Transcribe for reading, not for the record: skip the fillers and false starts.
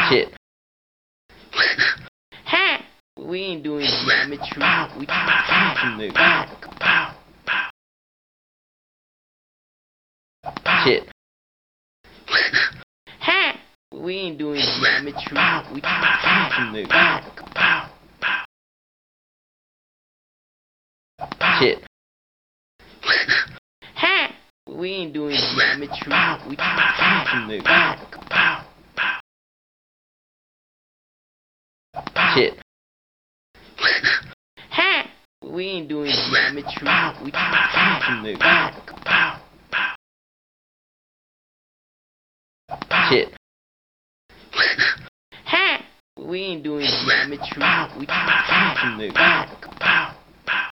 Shit. We ain't doing geometry. We teaching niggas. Shit. We ain't doing geometry. We teaching niggas. Shit. We ain't doing geometry. We teaching niggas. Shit. We ain't doing geometry. We teaching niggas. Shit. We ain't doing geometry. We teaching niggas.